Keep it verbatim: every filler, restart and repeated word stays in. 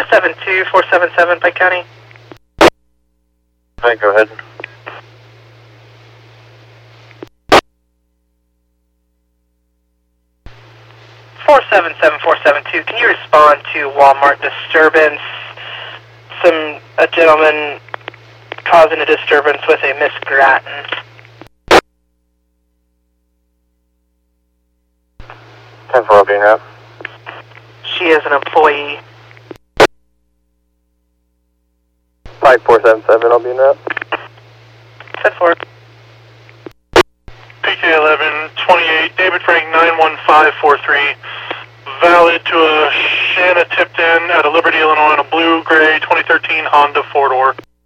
seven two, four seven seven, Pike County. Alright, go ahead. four seven seven, four seven two, can you respond to Walmart disturbance? Some, a gentleman causing a disturbance with a Miss Grattan. ten four, I'll be now. She is an employee. five four seven seven, I'll be now. ten four. P K eleven twenty-eight, David Frank nine one five four three, valid to a Shanna Tipton out of Liberty, Illinois, on a blue-gray twenty thirteen Honda four-door.